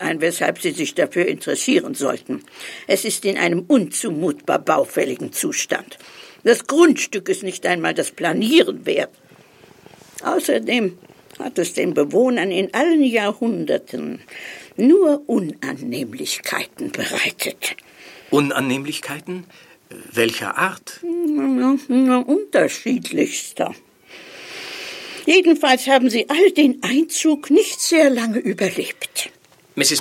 ein, weshalb Sie sich dafür interessieren sollten. Es ist in einem unzumutbar baufälligen Zustand. Das Grundstück ist nicht einmal das Planieren wert. Außerdem hat es den Bewohnern in allen Jahrhunderten nur Unannehmlichkeiten bereitet. Unannehmlichkeiten? Welcher Art? Unterschiedlichster. Jedenfalls haben sie all den Einzug nicht sehr lange überlebt. Mrs.